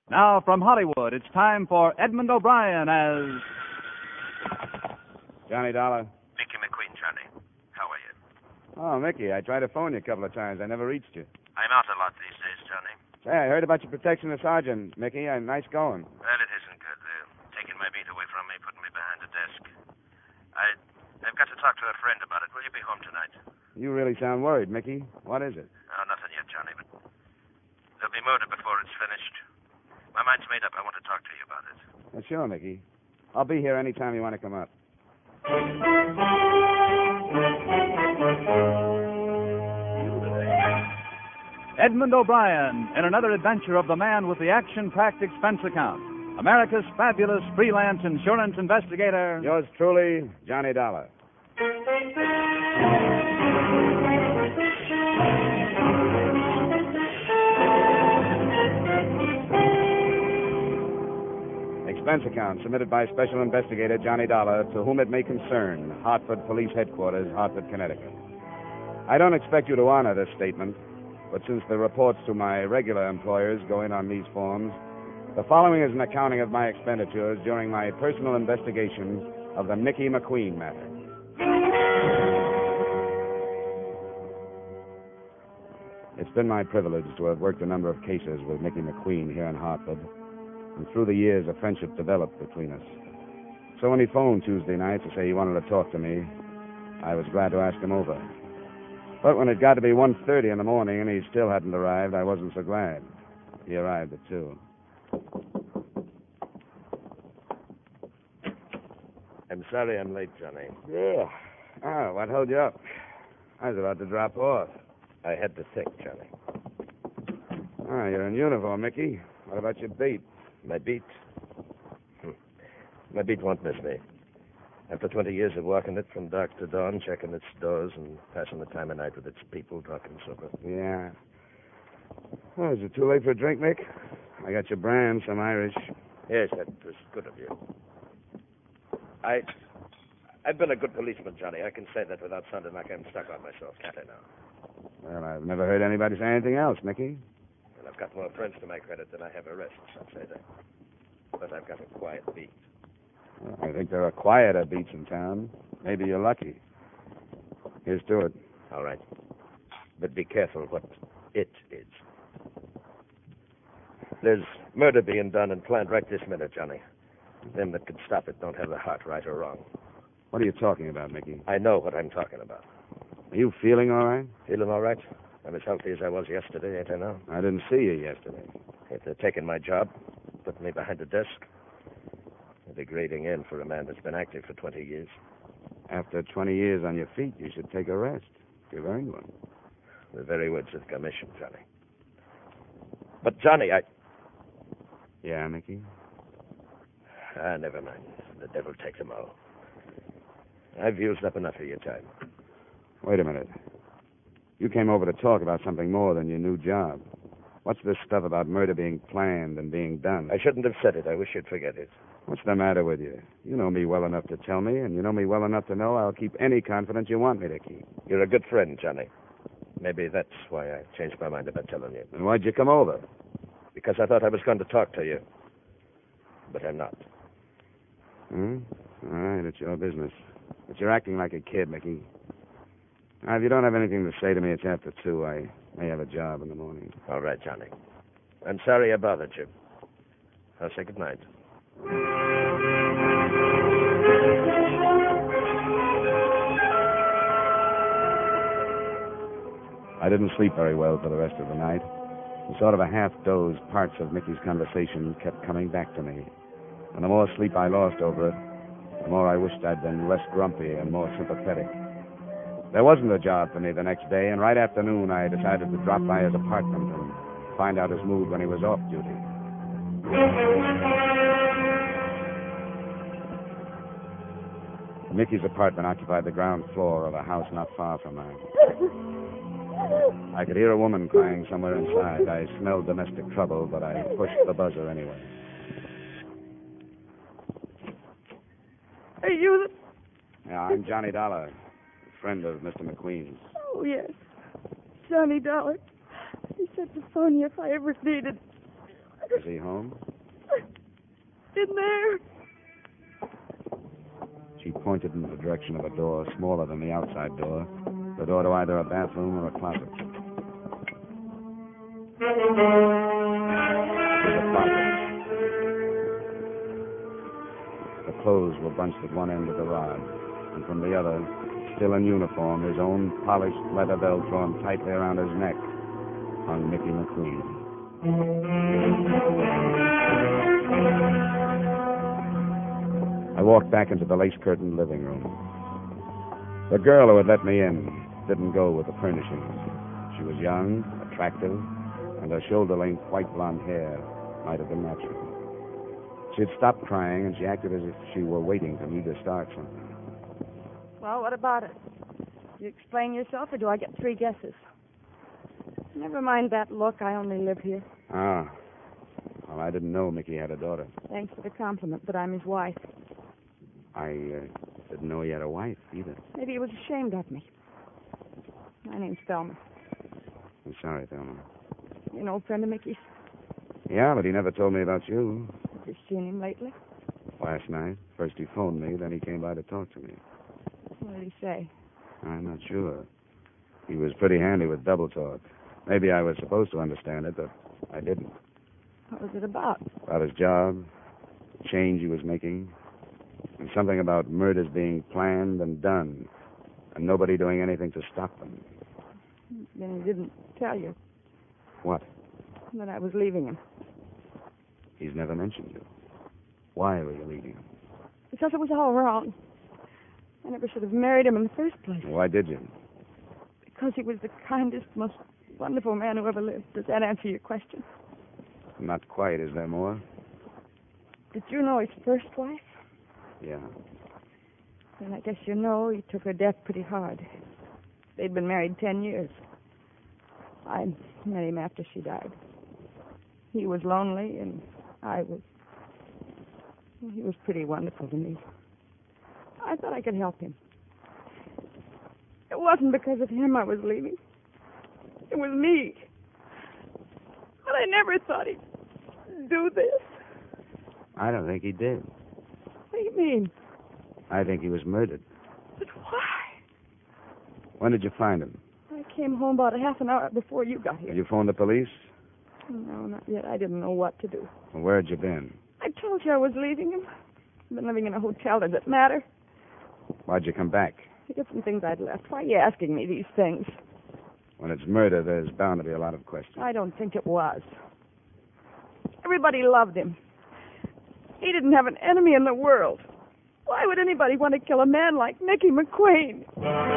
Now, from Hollywood, it's time for Edmund O'Brien as... Johnny Dollar. Mickey McQueen, Johnny. How are you? Oh, Mickey, I tried to phone you a couple of times. I never reached you. I'm out a lot these days, Johnny. Say, I heard about your protection of Sergeant, Mickey. Nice going. Well, it isn't good. They're taking my beat away from me, putting me behind a desk. I've got to talk to a friend about it. Will you be home tonight? You really sound worried, Mickey. What is it? Oh, nothing yet, Johnny, but there'll be murder before it's finished. My mind's made up. I want to talk to you about it. Well, sure, Mickey. I'll be here any time you want to come up. Edmund O'Brien in another adventure of the man with the action-packed expense account. America's fabulous freelance insurance investigator. Yours truly, Johnny Dollar. Expense account submitted by Special Investigator Johnny Dollar, to whom it may concern, Hartford Police Headquarters, Hartford, Connecticut. I don't expect you to honor this statement, but since the reports to my regular employers go in on these forms, the following is an accounting of my expenditures during my personal investigation of the Mickey McQueen matter. It's been my privilege to have worked a number of cases with Mickey McQueen here in Hartford, and through the years a friendship developed between us. So when he phoned Tuesday night to say he wanted to talk to me, I was glad to ask him over. But when it got to be 1:30 in the morning and he still hadn't arrived, I wasn't so glad. He arrived at 2. I'm sorry I'm late, Johnny. Yeah. Oh, what held you up? I was about to drop off. I had to think, Johnny. Ah, you're in uniform, Mickey. What about your beat? My beat? My beat won't miss me. After 20 years of walking it from dark to dawn, checking its doors and passing the time of night with its people, drunk and sober. Yeah. Oh, is it too late for a drink, Mick? I got your brand, some Irish. Yes, that was good of you. I've been a good policeman, Johnny. I can say that without sounding like I'm stuck on myself, can't I now? Well, I've never heard anybody say anything else, Mickey. Well, I've got more friends to my credit than I have arrests, I'd say that. But I've got a quiet beat. Well, I think there are quieter beats in town. Maybe you're lucky. Here's to it. All right. But be careful what it is. There's murder being done and planned right this minute, Johnny. Them that can stop it don't have the heart, right or wrong. What are you talking about, Mickey? I know what I'm talking about. Are you feeling all right? Feeling all right? I'm as healthy as I was yesterday, ain't I now? I didn't see you yesterday. If they're taking my job, putting me behind a desk, a degrading end for a man that's been active for 20 years. After 20 years on your feet, you should take a rest. You've earned one. The very words of commission, Johnny. But, Johnny, Yeah, Mickey? never mind. The devil take them all. I've used up enough of your time. Wait a minute. You came over to talk about something more than your new job. What's this stuff about murder being planned and being done? I shouldn't have said it. I wish you'd forget it. What's the matter with you? You know me well enough to tell me, and you know me well enough to know I'll keep any confidence you want me to keep. You're a good friend, Johnny. Maybe that's why I changed my mind about telling you. And why'd you come over? Because I thought I was going to talk to you. But I'm not. Hmm? All right, it's your business. But you're acting like a kid, Mickey. Now, if you don't have anything to say to me, it's after 2. I may have a job in the morning. All right, Johnny. I'm sorry I bothered you. I'll say good night. I didn't sleep very well for the rest of the night. In sort of a half-doze, parts of Mickey's conversation kept coming back to me. And the more sleep I lost over it, the more I wished I'd been less grumpy and more sympathetic. There wasn't a job for me the next day, and right after noon I decided to drop by his apartment and find out his mood when he was off duty. Mickey's apartment occupied the ground floor of a house not far from mine. I could hear a woman crying somewhere inside. I smelled domestic trouble, but I pushed the buzzer anyway. Are you Yeah, I'm Johnny Dollar, friend of Mr. McQueen's. Oh, yes. Johnny Dollar. He said to phone you if I ever needed. Is he home? there. She pointed in the direction of a door smaller than the outside door, the door to either a bathroom or a closet. It was a closet. The clothes were bunched at one end of the rod, and from the other, still in uniform, his own polished leather belt drawn tightly around his neck, hung Mickey McQueen. I walked back into the lace-curtained living room. The girl who had let me in didn't go with the furnishings. She was young, attractive, and her shoulder-length white blonde hair might have been natural. She had stopped crying, and she acted as if she were waiting for me to start something. Well, what about it? You explain yourself, or do I get 3 guesses? Never mind that look. I only live here. Ah. Well, I didn't know Mickey had a daughter. Thanks for the compliment, but I'm his wife. I didn't know he had a wife, either. Maybe he was ashamed of me. My name's Thelma. I'm sorry, Thelma. You're an old friend of Mickey's. Yeah, but he never told me about you. Have you seen him lately? Last night. First he phoned me, then he came by to talk to me. What did he say? I'm not sure. He was pretty handy with double talk. Maybe I was supposed to understand it, but I didn't. What was it about? About his job, the change he was making, and something about murders being planned and done, and nobody doing anything to stop them. Then he didn't tell you. What? That I was leaving him. He's never mentioned you. Why were you leaving him? Because it was all wrong. I never should have married him in the first place. Why did you? Because he was the kindest, most wonderful man who ever lived. Does that answer your question? Not quite. Is there more? Did you know his first wife? Yeah. Then I guess you know he took her death pretty hard. They'd been married 10 years. I met him after she died. He was lonely, and I was... He was pretty wonderful to me. I thought I could help him. It wasn't because of him I was leaving. It was me. But I never thought he'd do this. I don't think he did. What do you mean? I think he was murdered. But why? When did you find him? I came home about a half an hour before you got here. Did you phone the police? No, not yet. I didn't know what to do. Well, where had you been? I told you I was leaving him. I've been living in a hotel. Does it matter? Why'd you come back? To get some things I'd left. Why are you asking me these things? When it's murder, there's bound to be a lot of questions. I don't think it was. Everybody loved him. He didn't have an enemy in the world. Why would anybody want to kill a man like Mickey McQueen?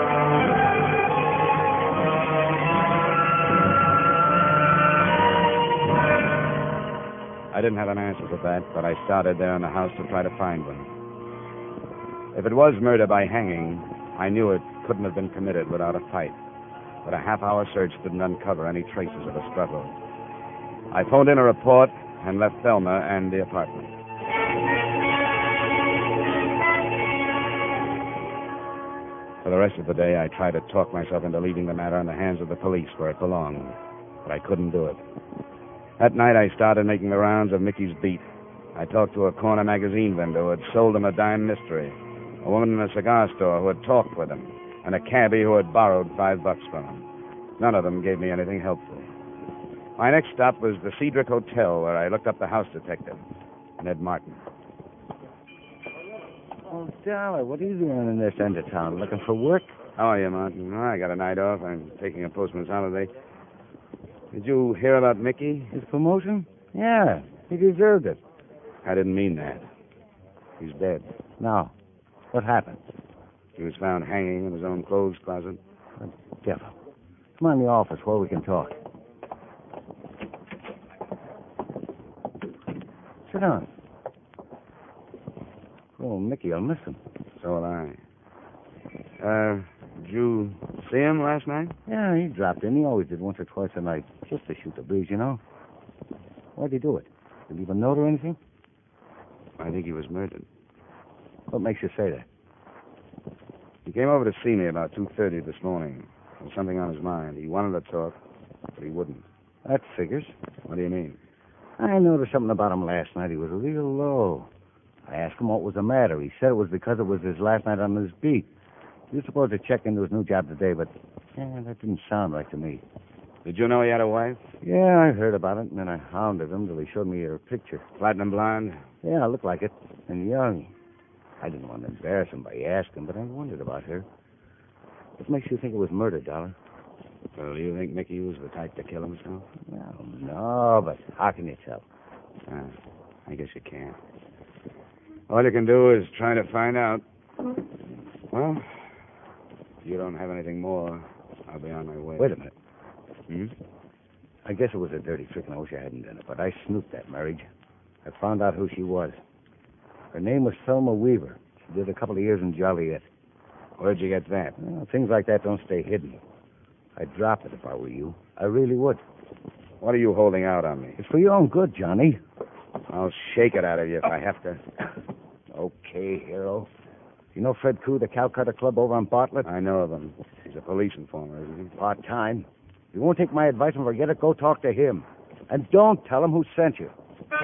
I didn't have an answer for that, but I started there in the house to try to find one. If it was murder by hanging, I knew it couldn't have been committed without a fight. But a half-hour search didn't uncover any traces of a struggle. I phoned in a report and left Thelma and the apartment. For the rest of the day, I tried to talk myself into leaving the matter in the hands of the police where it belonged, but I couldn't do it. That night, I started making the rounds of Mickey's beat. I talked to a corner magazine vendor who had sold him a dime mystery, a woman in a cigar store who had talked with him, and a cabbie who had borrowed $5 from him. None of them gave me anything helpful. My next stop was the Cedric Hotel, where I looked up the house detective, Ned Martin. Oh, Dollar, what are you doing in this end of town? Looking for work? How are you, Martin? Oh, I got a night off. I'm taking a postman's holiday. Did you hear about Mickey? His promotion? Yeah, he deserved it. I didn't mean that. He's dead. No. What happened? He was found hanging in his own clothes closet. The devil. Come on in the office where we can talk. Sit down. Oh, Mickey, I'll miss him. So will I. Did you see him last night? Yeah, he dropped in. He always did once or twice a night, just to shoot the breeze, you know. Why'd he do it? Did he leave a note or anything? I think he was murdered. What makes you say that? He came over to see me about 2:30 this morning. There was something on his mind. He wanted to talk, but he wouldn't. That figures. What do you mean? I noticed something about him last night. He was real low. I asked him what was the matter. He said it was because it was his last night on his beat. He was supposed to check into his new job today, but that didn't sound right to me. Did you know he had a wife? Yeah, I heard about it, and then I hounded him till he showed me her picture. Platinum blonde? Yeah, looked like it, and young. I didn't want to embarrass him by asking, but I wondered about her. What makes you think it was murder, Dollar? Well, do you think Mickey was the type to kill himself? Well, no, but how can you tell? I guess you can't. All you can do is try to find out. Well, if you don't have anything more, I'll be on my way. Wait a minute. Hmm? I guess it was a dirty trick, and I wish I hadn't done it, but I snooped that marriage. I found out who she was. Her name was Thelma Weaver. She did a couple of years in Joliet. Where'd you get that? Well, things like that don't stay hidden. I'd drop it if I were you. I really would. What are you holding out on me? It's for your own good, Johnny. I'll shake it out of you if I have to. Okay, hero. You know Fred Koo, the Calcutta Club over on Bartlett? I know of him. He's a police informer, isn't he? Part-time. If you won't take my advice and forget it, go talk to him. And don't tell him who sent you.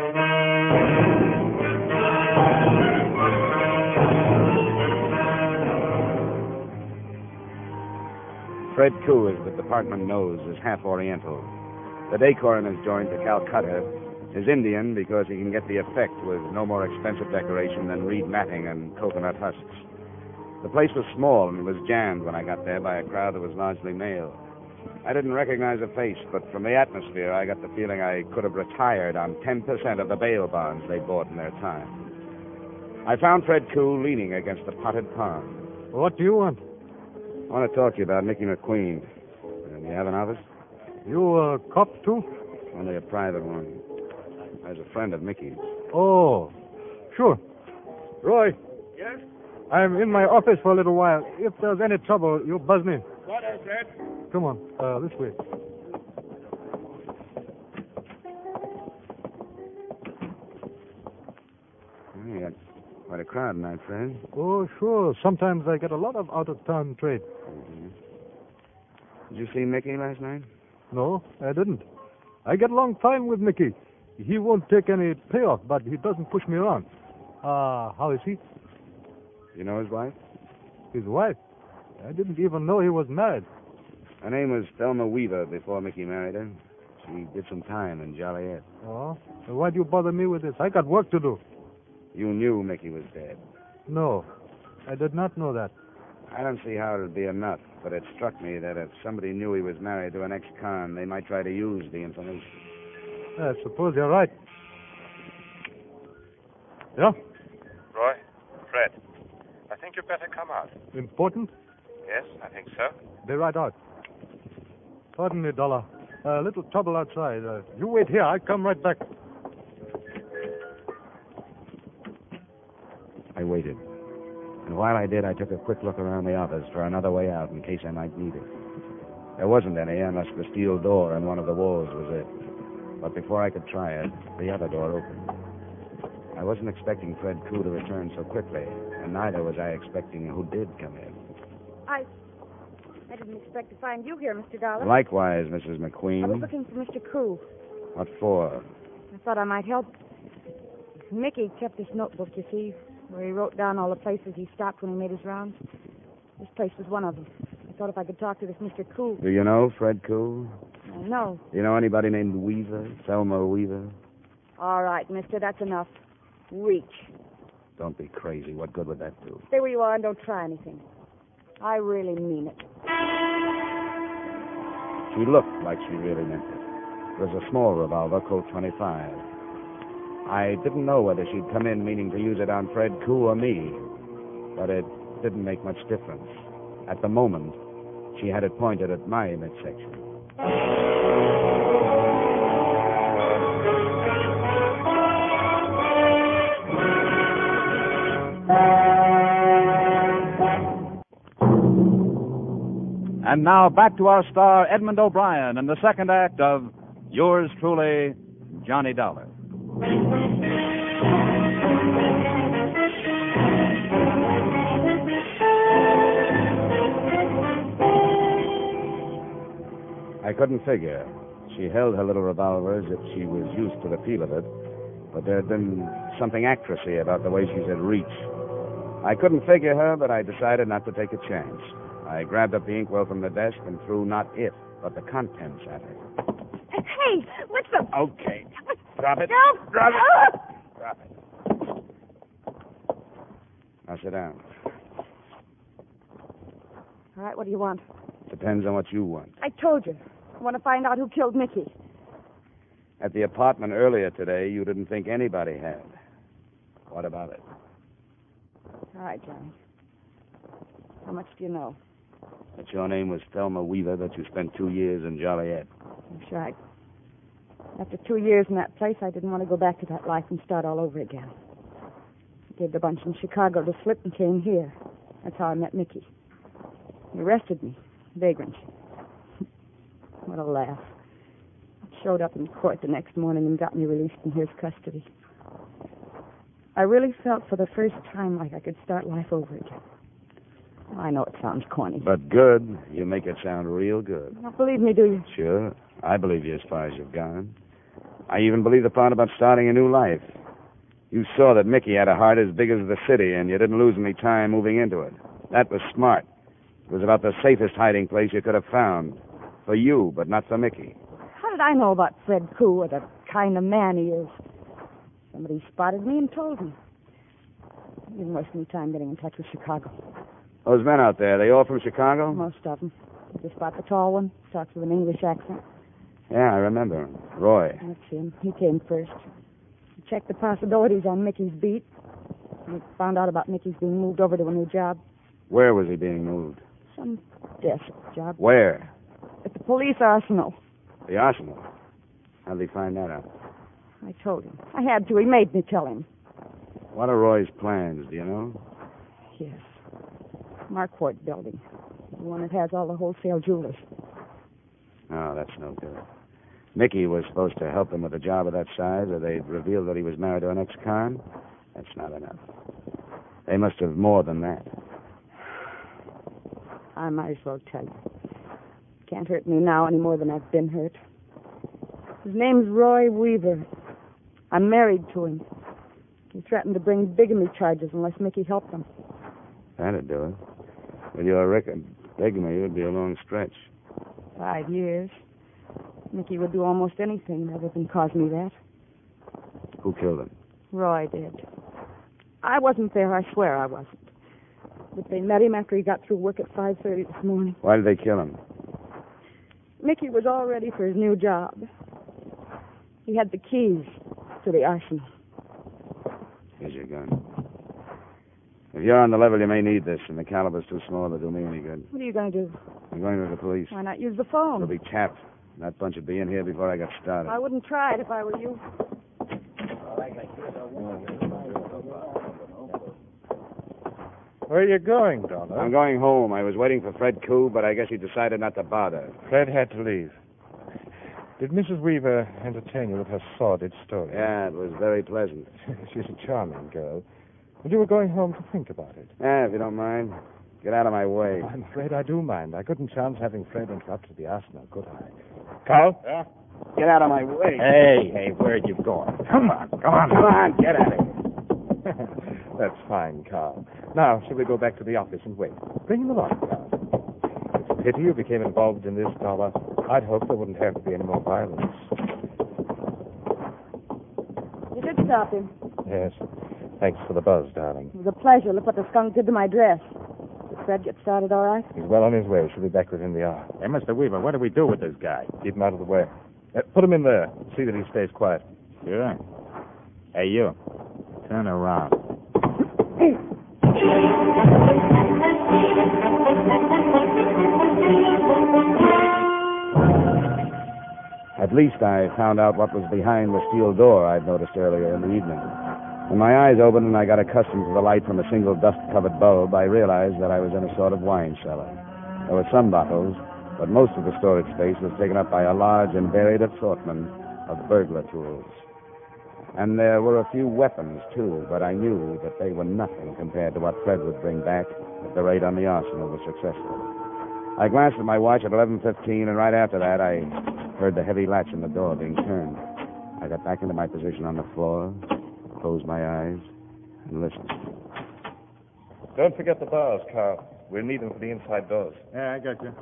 Fred Koo, as the department knows, is half Oriental. The decor in his joint, the Calcutta, is Indian because he can get the effect with no more expensive decoration than reed matting and coconut husks. The place was small and was jammed when I got there by a crowd that was largely male. I didn't recognize a face, but from the atmosphere, I got the feeling I could have retired on 10% of the bail bonds they bought in their time. I found Fred Koo leaning against the potted pond. What do you want? I want to talk to you about Nicky McQueen. Do you have an office? You a cop, too? Only a private one. I was a friend of Mickey's. Oh, sure. Roy. Yes? I'm in my office for a little while. If there's any trouble, you buzz me. What is it? Come on, this way. You got quite a crowd tonight, Fred. Oh, sure. Sometimes I get a lot of out-of-town trade. Mm-hmm. Did you see Mickey last night? No, I didn't. I get along fine with Mickey. He won't take any payoff, but he doesn't push me around. How is he? You know his wife? His wife? I didn't even know he was married. Her name was Thelma Weaver before Mickey married her. She did some time in Joliet. Oh? Why do you bother me with this? I got work to do. You knew Mickey was dead. No, I did not know that. I don't see how it'd be enough, but it struck me that if somebody knew he was married to an ex-con, they might try to use the information. I suppose you're right. Yeah? Roy? Fred? I think you better come out. Important? Yes, I think so. Be right out. Pardon me, Dollar. A little trouble outside. You wait here. I'll come right back. I waited. And while I did, I took a quick look around the office for another way out in case I might need it. There wasn't any unless the steel door in one of the walls was it. But before I could try it, the other door opened. I wasn't expecting Fred Koo to return so quickly, and neither was I expecting who did come in. I didn't expect to find you here, Mr. Dollar. Likewise, Mrs. I was McQueen. looking for Mr. Koo. What for? I thought I might help. Mickey kept this notebook, you see, where he wrote down all the places he stopped when he made his rounds. This place was one of them. I thought if I could talk to this Mr. Koo. Do you know Fred Koo? No. Do you know anybody named Weaver? Thelma Weaver? All right, mister, that's enough. Reach. Don't be crazy. What good would that do? Stay where you are and don't try anything. I really mean it. She looked like she really meant it. It was a small revolver, Colt 25. I didn't know whether she'd come in meaning to use it on Fred Koo or me, but it didn't make much difference. At the moment, she had it pointed at my midsection. And now back to our star, Edmund O'Brien, in the second act of Yours Truly, Johnny Dollar. I couldn't figure. She held her little revolver as if she was used to the feel of it, but there had been something actressy about the way she said reach. I couldn't figure her, but I decided not to take a chance. I grabbed up the inkwell from the desk and threw not it, but the contents at her. Hey, what's the... Okay. Drop it. No. Drop it. Drop it. Now sit down. All right, what do you want? Depends on what you want. I told you. I want to find out who killed Mickey. At the apartment earlier today, you didn't think anybody had. What about it? All right, Johnny. How much do you know? That your name was Thelma Weaver, that you spent 2 years in Joliet. That's right. After 2 years in that place, I didn't want to go back to that life and start all over again. I gave the bunch in Chicago the slip and came here. That's how I met Mickey. He arrested me. Vagrant. What a laugh. He showed up in court the next morning and got me released in his custody. I really felt for the first time like I could start life over again. I know it sounds corny. But good. You make it sound real good. You don't believe me, do you? Sure. I believe you as far as you've gone. I even believe the part about starting a new life. You saw that Mickey had a heart as big as the city, and you didn't lose any time moving into it. That was smart. It was about the safest hiding place you could have found. For you, but not for Mickey. How did I know about Fred Koo or the kind of man he is? Somebody spotted me and told me. I didn't waste any time getting in touch with Chicago. Those men out there, they all from Chicago? Most of them. Just about the tall one. Talks with an English accent. Yeah, I remember him. Roy. That's him. He came first. He checked the possibilities on Mickey's beat. He found out about Mickey's being moved over to a new job. Where was he being moved? Some desk job. Where? At the police arsenal. The arsenal. How'd he find that out? I told him. I had to. He made me tell him. What are Roy's plans, do you know? Yes. Marquardt building. The one that has all the wholesale jewelers. Oh, that's no good. Mickey was supposed to help him with a job of that size, or they'd reveal that he was married to an ex-con. That's not enough. They must have more than that. I might as well tell you. Can't hurt me now any more than I've been hurt. His name's Roy Weaver. I'm married to him. He threatened to bring bigamy charges unless Mickey helped him. That'd do it. With your record, bigamy would be a long stretch. 5 years. Mickey would do almost anything rather than cause me that. Who killed him? Roy did. I wasn't there, I swear I wasn't. But they met him after he got through work at 5:30 this morning. Why did they kill him? Mickey was all ready for his new job. He had the keys to the arsenal. Here's your gun. If you're on the level, you may need this, and the caliber's too small to do me any good. What are you going to do? I'm going to the police. Why not use the phone? It'll be tapped. That bunch would be in here before I got started. I wouldn't try it if I were you. Where are you going, Donna? I'm going home. I was waiting for Fred Koo, but I guess he decided not to bother. Fred had to leave. Did Mrs. Weaver entertain you with her sordid story? Yeah, it was very pleasant. She's a charming girl. And you were going home to think about it. Yeah, if you don't mind. Get out of my way. I'm afraid I do mind. I couldn't chance having Fred interrupt the arsenal, could I? Carl? Yeah? Get out of my way. Hey, where'd you go? Come on, get out of here. That's fine, Carl. Now, shall we go back to the office and wait? Bring him along, Carl. It's a pity you became involved in this, Dollar. I'd hoped there wouldn't have to be any more violence. You did stop him. Yes. Thanks for the buzz, darling. It was a pleasure. Look what the skunk did to my dress. Did Fred get started all right? He's well on his way. She'll be back within the hour. Hey, Mr. Weaver, what do we do with this guy? Keep him out of the way. Put him in there. See that he stays quiet. Sure. Hey, you. Turn around. At least I found out what was behind the steel door I'd noticed earlier in the evening. When my eyes opened and I got accustomed to the light from a single dust-covered bulb, I realized that I was in a sort of wine cellar. There were some bottles, but most of the storage space was taken up by a large and varied assortment of burglar tools. And there were a few weapons, too, but I knew that they were nothing compared to what Fred would bring back if the raid on the arsenal was successful. I glanced at my watch at 11:15, and right after that, I heard the heavy latch on the door being turned. I got back into my position on the floor, closed my eyes, and listened. Don't forget the bars, Carl. We'll need them for the inside doors. Yeah, I got you.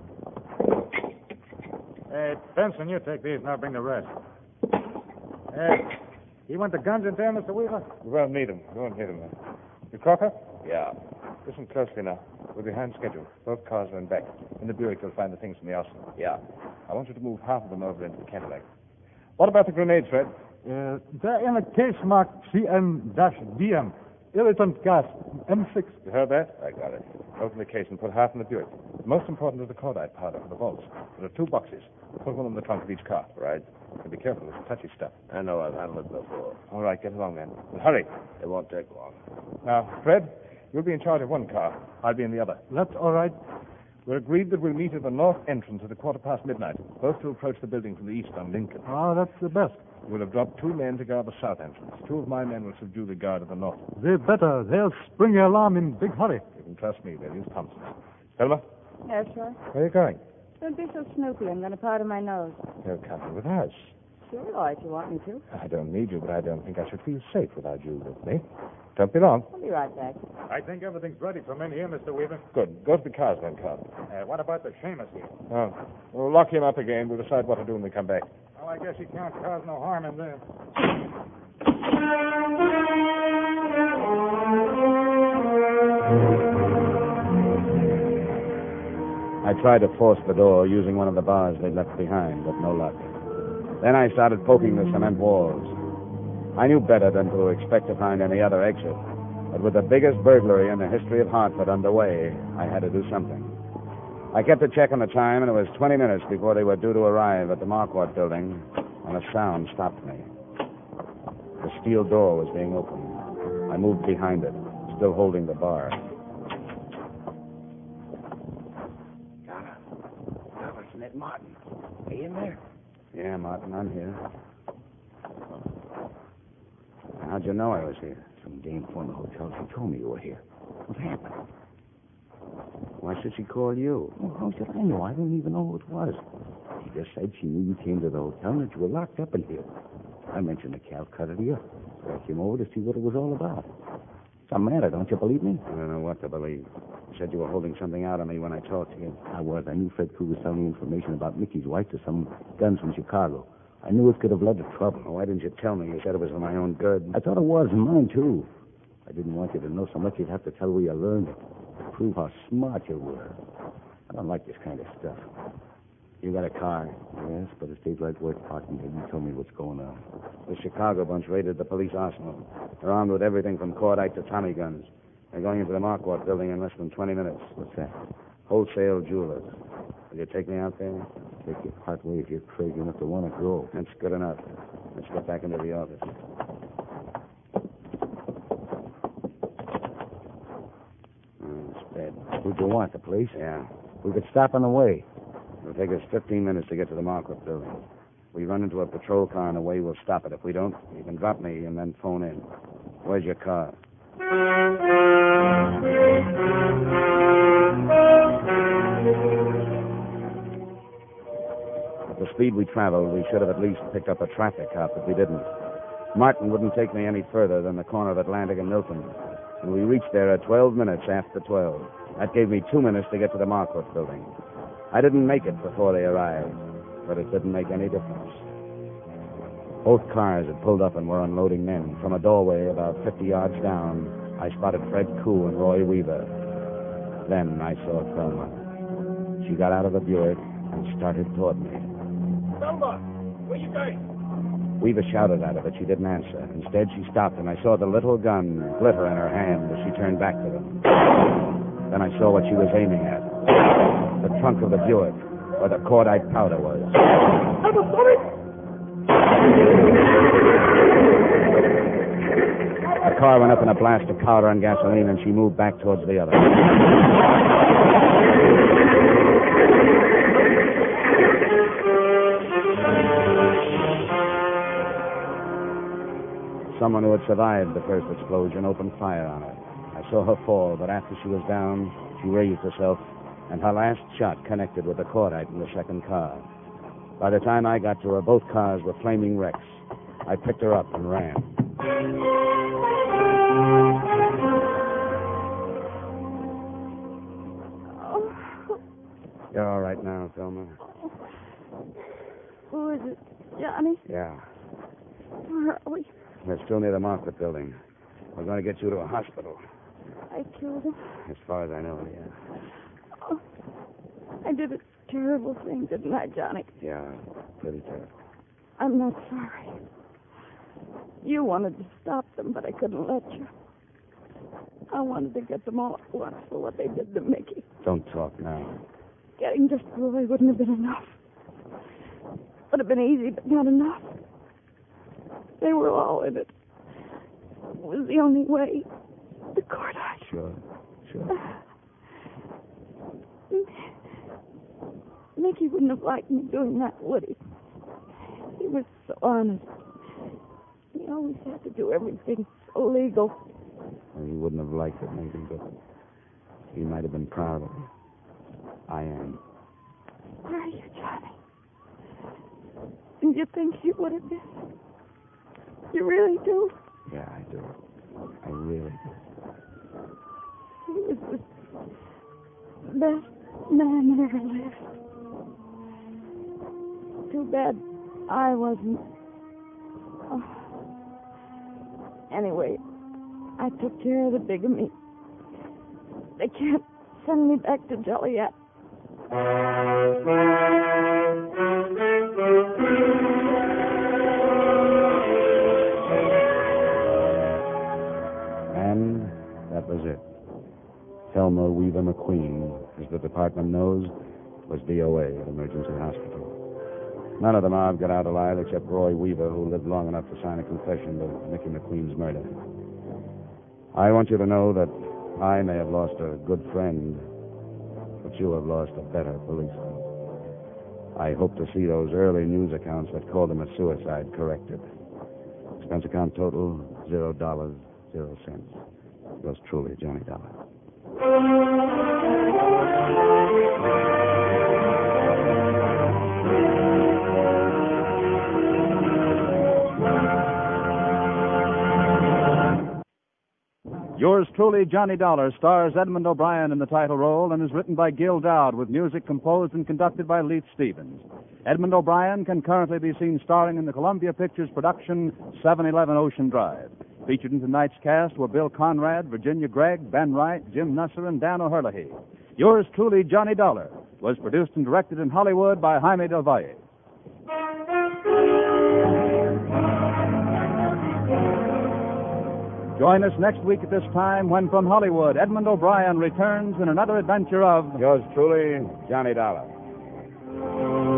Hey, Benson, you take these and I'll bring the rest. Hey, you want the guns in there, Mr. Weaver? We won't need them. We won't need them now. You Crocker? Yeah. Listen closely now. We're behind schedule. Both cars are in back. In the Buick, you'll find the things from the arsenal. Yeah. I want you to move half of them over into the Cadillac. What about the grenades, Fred? They're in a case marked CN-DM. Irritant gas, M6. You heard that? I got it. Open the case and put half in the Buick. The most important is the cordite powder for the vaults. There are 2 boxes. Put one in the trunk of each car. Right. And be careful, it's touchy stuff. I know I've handled it before. All right, get along then. But hurry. It won't take long. Now, Fred, you'll be in charge of one car. I'll be in the other. That's all right. We're agreed that we'll meet at the north entrance at midnight. Both to approach the building from the east on Lincoln. Oh, that's the best. We'll have dropped 2 men to guard the south entrance. 2 of my men will subdue the guard at the north. They better. They'll spring the alarm in big hurry. You can trust me. They'll use Thompson. Thelma, Yes, sir. where are you going? Don't be so snoopy. I'm going to powder my nose. You're coming with us. Sure, all right, if you want me to. I don't need you, but I don't think I should feel safe without you with me. Don't be long. I'll be right back. I think everything's ready for men here, Mr. Weaver. Good. Go to the cars then, Carl. What about the Seamus here? Oh, we'll lock him up again. We'll decide what to do when we come back. Well, I guess he can't cause no harm in there. I tried to force the door using one of the bars they'd left behind, but no luck. Then I started poking the cement walls. I knew better than to expect to find any other exit. But with the biggest burglary in the history of Hartford underway, I had to do something. I kept a check on the time, and it was 20 minutes before they were due to arrive at the Marquardt building when a sound stopped me. The steel door was being opened. I moved behind it, still holding the bar. Isn't it Martin? Are you in there? Yeah, Martin, I'm here. How'd you know I was here? Some dame from the hotel. She told me you were here. What happened? Why should she call you? Well, how should I know? I don't even know who it was. She just said she knew you came to the hotel and that you were locked up in here. I mentioned the Calcutta to you. So I came over to see what it was all about. What's the matter? Don't you believe me? I don't know what to believe. You said you were holding something out on me when I talked to you. I was. I knew Fred Crew was selling information about Mickey's wife to some guns from Chicago. I knew it could have led to trouble. Why didn't you tell me? You said it was for my own good. I thought it was, and mine, too. I didn't want you to know so much you'd have to tell where you learned it. To prove how smart you were. I don't like this kind of stuff. You got a car? Yes, but it stays right where it's parked until you tell me what's going on. The Chicago bunch raided the police arsenal. They're armed with everything from cordite to Tommy guns. They're going into the Marquardt building in less than 20 minutes. What's that? Wholesale jewelers. Will you take me out there? Take you part way if you're crazy enough to want to grow. That's good enough. Let's get back into the office. It's bad. Who'd you want, the police? Yeah. We could stop on the way. It'll take us 15 minutes to get to the Marquardt building. If we run into a patrol car on the way, we'll stop it. If we don't, you can drop me and then phone in. Where's your car? At the speed we traveled, we should have at least picked up a traffic cop, but we didn't. Martin wouldn't take me any further than the corner of Atlantic and Milton, and we reached there at 12 minutes after 12. That gave me 2 minutes to get to the Marquardt building. I didn't make it before they arrived, but it didn't make any difference. Both cars had pulled up and were unloading men. From a doorway about 50 yards down, I spotted Fred Koo and Roy Weaver. Then I saw Thelma. She got out of the Buick and started toward me. Thelma, where you going? Weaver shouted at her, but she didn't answer. Instead, she stopped, and I saw the little gun glitter in her hand as she turned back to them. Then I saw what she was aiming at. The trunk of the Buick, where the cordite powder was. The car went up in a blast of powder and gasoline, and she moved back towards the other. Someone who had survived the first explosion opened fire on her. I saw her fall, but after she was down, she raised herself, and her last shot connected with the cordite in the second car. By the time I got to her, both cars were flaming wrecks. I picked her up and ran. You're all right now, Thelma? Who is it? Johnny? Yeah. Where are we? We're still near the market building. We're going to get you to a hospital. I killed him. As far as I know, yeah. Oh, I did a terrible thing, didn't I, Johnny? Yeah, pretty terrible. I'm not sorry. You wanted to stop them, but I couldn't let you. I wanted to get them all at once for what they did to Mickey. Don't talk now. Getting just Roy wouldn't have been enough. Would have been easy, but not enough. They were all in it. It was the only way. The court Sure. Mickey wouldn't have liked me doing that, would he? He was so honest. He always had to do everything so legal. Well, he wouldn't have liked it, maybe, but he might have been proud of you. I am. Are you, Johnny? And you think he would have been? You really do? Yeah, I do. I really do. He was the best man that ever lived. Too bad I wasn't. Oh. Anyway, I took care of the bigamy. They can't send me back to Joliet. And that was it. Thelma Weaver McQueen, as the department knows, was DOA at Emergency Hospital. None of the mob got out alive except Roy Weaver, who lived long enough to sign a confession to Mickey McQueen's murder. I want you to know that I may have lost a good friend, but you have lost a better policeman. I hope to see those early news accounts that called him a suicide corrected. Expense account total, $0, 0 cents. Yours truly, Johnny Dollar. Yours truly, Johnny Dollar, stars Edmund O'Brien in the title role and is written by Gil Dowd with music composed and conducted by Leith Stevens. Edmund O'Brien can currently be seen starring in the Columbia Pictures production 711 Ocean Drive. Featured in tonight's cast were Bill Conrad, Virginia Gregg, Ben Wright, Jim Nusser, and Dan O'Herlihy. Yours truly, Johnny Dollar, was produced and directed in Hollywood by Jaime Del Valle. Join us next week at this time when from Hollywood, Edmund O'Brien returns in another adventure of... Yours truly, Johnny Dollar.